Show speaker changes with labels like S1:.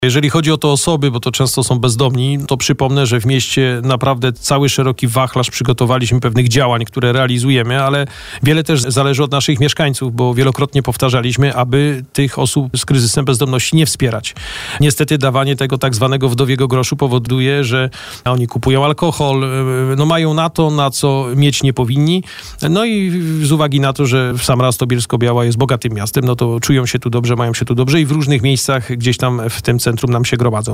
S1: Jeżeli chodzi o te osoby, bo to często są bezdomni, to przypomnę, że w mieście naprawdę cały szeroki wachlarz przygotowaliśmy pewnych działań, które realizujemy, ale wiele też zależy od naszych mieszkańców, bo wielokrotnie powtarzaliśmy, aby tych osób z kryzysem bezdomności nie wspierać. Niestety dawanie tego tak zwanego wdowiego groszu powoduje, że oni kupują alkohol, mają na to, na co mieć nie powinni. No i z uwagi na to, że sam raz to Bielsko-Biała jest bogatym miastem, no to czują się tu dobrze, mają się tu dobrze i w różnych miejscach gdzieś tam w tym centrum nam się gromadzą.